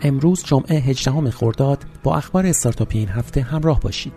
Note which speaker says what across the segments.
Speaker 1: امروز جمعه 18 خرداد با اخبار استارتاپی این هفته همراه باشید.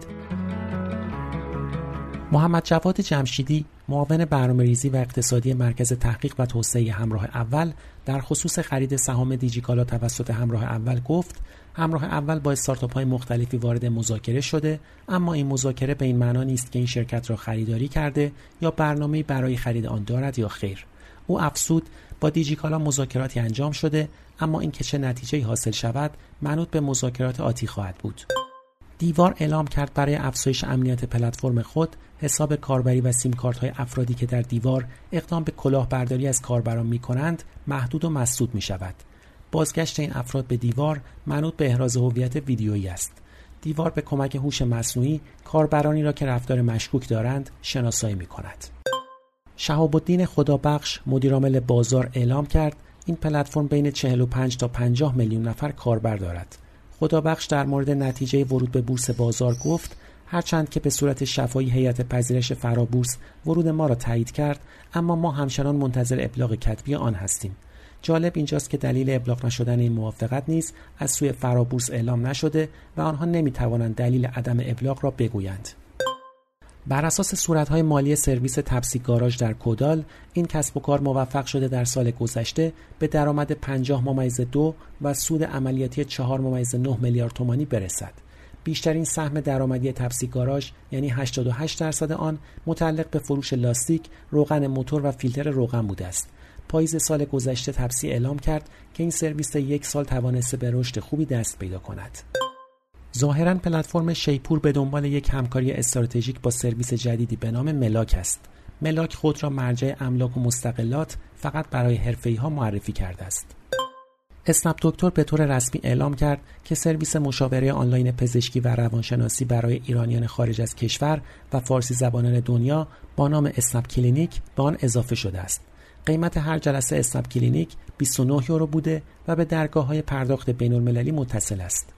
Speaker 1: محمد جواد جمشیدی، معاون برنامه‌ریزی و اقتصادی مرکز تحقیق و توسعه همراه اول، در خصوص خرید سهام دیجیکالا توسط همراه اول گفت: همراه اول با استارتاپ‌های مختلفی وارد مذاکره شده، اما این مذاکره به این معنا نیست که این شرکت را خریداری کرده یا برنامه‌ای برای خرید آن دارد یا خیر. او افزود: با دیجیکالا مذاکراتی انجام شده، اما این که چه نتیجه‌ای حاصل شود منوط به مذاکرات آتی خواهد بود. دیوار اعلام کرد برای افزایش امنیت پلتفرم خود، حساب کاربری و سیم کارت های افرادی که در دیوار اقدام به کلاهبرداری از کاربران می کنند محدود و مسدود می شود. بازگشت این افراد به دیوار منوط به احراز هویت ویدیویی است. دیوار به کمک هوش مصنوعی کاربرانی را که رفتار مشکوک دارند شناسایی می کند. شهاب الدین خدابخش، مدیرعامل بازار، اعلام کرد این پلتفرم بین 45 تا 50 میلیون نفر کاربر دارد. خدابخش در مورد نتیجه ورود به بورس بازار گفت: هرچند که به صورت شفاهی هیئت پذیرش فرابورس ورود ما را تایید کرد، اما ما همچنان منتظر ابلاغ کتبی آن هستیم. جالب اینجاست که دلیل ابلاغ نشدن این موافقت نیز از سوی فرابورس اعلام نشده و آنها نمیتوانند دلیل عدم ابلاغ را بگویند. بر اساس صورت‌های مالی سرویس تپسی گاراژ در کودال، این کسب و کار موفق شده در سال گذشته به درآمد 50.2 و سود عملیاتی 4.9 میلیارد تومانی برسد. بیشترین سهم درآمدی تپسی گاراژ، یعنی 88% آن، متعلق به فروش لاستیک، روغن موتور و فیلتر روغن بوده است. پاییز سال گذشته تپسی اعلام کرد که این سرویس یک سال توانسته به رشد خوبی دست پیدا کند. ظاهراً پلتفرم شیپور به دنبال یک همکاری استراتژیک با سرویس جدیدی به نام ملاک است. ملاک خود را مرجع املاک و مستقلات فقط برای حرفه‌ای‌ها معرفی کرده است. اسنپ دکتر به طور رسمی اعلام کرد که سرویس مشاوره آنلاین پزشکی و روانشناسی برای ایرانیان خارج از کشور و فارسی زبانان دنیا با نام اسنپ کلینیک به آن اضافه شده است. قیمت هر جلسه اسنپ کلینیک 29 یورو بوده و به درگاه‌های پرداخت بین‌المللی متصل است.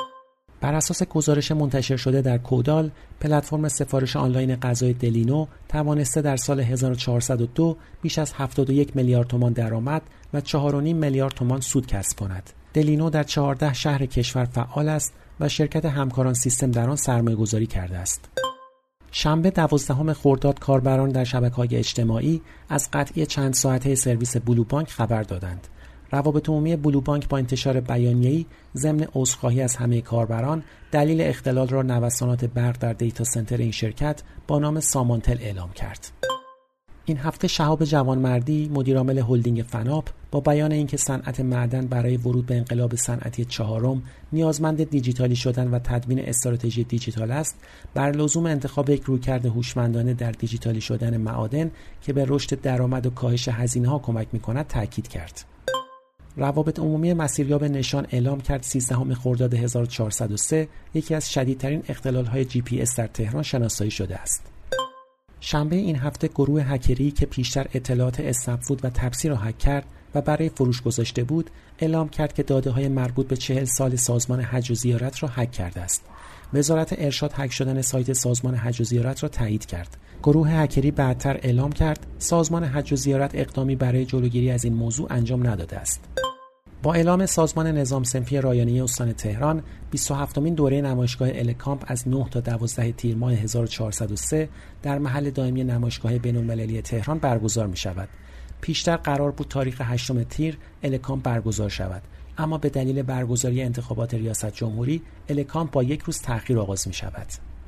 Speaker 1: بر اساس گزارش منتشر شده در کودال، پلتفرم سفارش آنلاین غذای دلینو توانسته در سال 1402 بیش از 71 میلیارد تومان درآمد و 4.5 میلیارد تومان سود کسب کند. دلینو در 14 شهر کشور فعال است و شرکت همکاران سیستم در آن سرمایه‌گذاری کرده است. شنبه 12 خرداد کاربران در شبکه‌های اجتماعی از قطعی چند ساعته سرویس بلو بانک خبر دادند. روابط عمومی بلو بانک با انتشار بیانیه‌ای ضمن عذرخواهی از همه کاربران دلیل اختلال را نوسانات برق در دیتا سنتر این شرکت با نام سامانتل اعلام کرد. این هفته شهاب جوانمردی، مدیرعامل هلدینگ فناپ، با بیان اینکه صنعت معدن برای ورود به انقلاب صنعتی چهارم نیازمند دیجیتالی شدن و تدوین استراتژی دیجیتال است، بر لزوم انتخاب یک رویکرد هوشمندانه در دیجیتالی شدن معادن که به رشد درآمد و کاهش هزینه‌ها کمک می‌کند تاکید کرد. روابط عمومی مسیریاب نشان اعلام کرد 13 خرداد 1403 یکی از شدیدترین اختلال‌های GPS در تهران شناسایی شده است. شنبه این هفته گروه هکری که پیشتر اطلاعات اسنپ فود و تپسی را هک کرد و برای فروش گذاشته بود، اعلام کرد که داده‌های مربوط به 40 سال سازمان حج و زیارت را هک کرده است. وزارت ارشاد هک شدن سایت سازمان حج و زیارت را تایید کرد. گروه هکری بعدتر اعلام کرد سازمان حج و زیارت اقدامی برای جلوگیری از این موضوع انجام نداده است. با اعلام سازمان نظام صنفی رایانه‌ای استان تهران، 27مین دوره نمایشگاه الکامپ از 9 تا 12 تیر ماه 1403 در محل دائمی نمایشگاه بین‌المللی تهران برگزار می‌شود. پیشتر قرار بود تاریخ 8 تیر الکامپ برگزار شود، اما به دلیل برگزاری انتخابات ریاست جمهوری الکامپ با یک روز تأخیر آغاز می‌شود.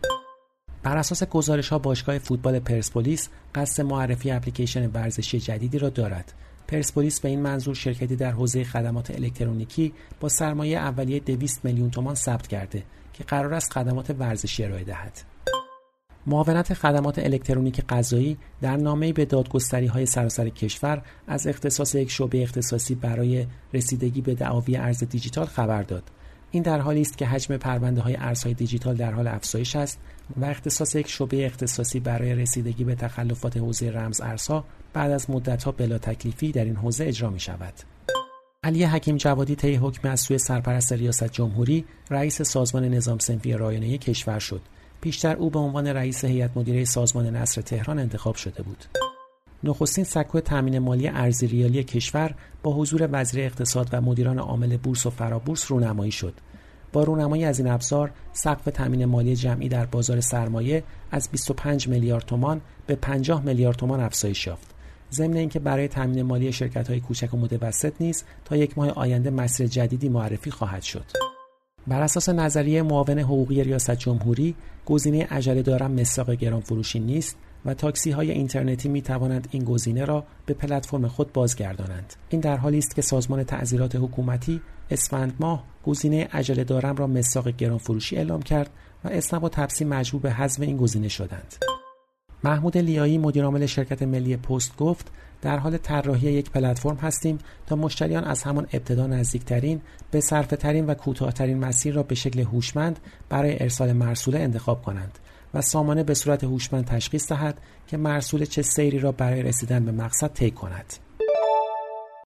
Speaker 1: بر اساس گزارش‌ها باشگاه فوتبال پرسپولیس قصد معرفی اپلیکیشن ورزشی جدیدی را دارد. پرسپولیس به این منظور شرکتی در حوزه خدمات الکترونیکی با سرمایه اولیه 200 میلیون تومان ثبت کرده که قرار است خدمات ورزشی ارائه دهد. معاونت خدمات الکترونیک قضایی در نامه‌ای به دادگستری‌های سراسر کشور از اختصاص یک شعبه اختصاصی برای رسیدگی به دعاوی ارز دیجیتال خبر داد. این در حالی است که حجم پرونده‌های ارزهای دیجیتال در حال افزایش است و اختصاص یک شعبه اختصاصی برای رسیدگی به تخلفات حوزه رمز ارزها بعد از مدت‌ها بلا تکلیفی در این حوزه اجرا می‌شود. علی حکیم جوادی طی حکم از سوی سرپرست ریاست جمهوری رئیس سازمان نظام صنفی رایانه‌ای کشور شد. پیشتر او به عنوان رئیس هیئت مدیره سازمان نصر تهران انتخاب شده بود. نخستین سکو تامین مالی ارزی ریالی کشور با حضور وزیر اقتصاد و مدیران عامل بورس و فرابورس رونمایی شد. با رونمایی از این ابزار، سقف تامین مالی جمعی در بازار سرمایه از 25 میلیارد تومان به 50 میلیارد تومان افزایش یافت. ضمن اینکه برای تامین مالی شرکت‌های کوچک و متوسط نیز تا یک ماه آینده مسیر جدیدی معرفی خواهد شد. بر اساس نظریه معاون حقوقی ریاست جمهوری، گزینه عجله دارم مصداق گرانفروشی نیست و تاکسی‌های اینترنتی می‌توانند این گزینه را به پلتفرم خود بازگردانند. این در حالی است که سازمان تعزیرات حکومتی اسفند ماه گزینه عجله دارم را مصداق گرانفروشی اعلام کرد و اسنپ و تپسی مجبور به حذف این گزینه شدند. محمود لیایی مدیرعامل شرکت ملی پست گفت در حال طراحی یک پلتفرم هستیم تا مشتریان از همان ابتدا نزدیکترین، به صرفه‌ترین و کوتاه‌ترین مسیر را به شکل هوشمند برای ارسال مرسوله انتخاب کنند و سامانه به صورت هوشمند تشخیص دهد که مرسوله چه سیری را برای رسیدن به مقصد طی کند.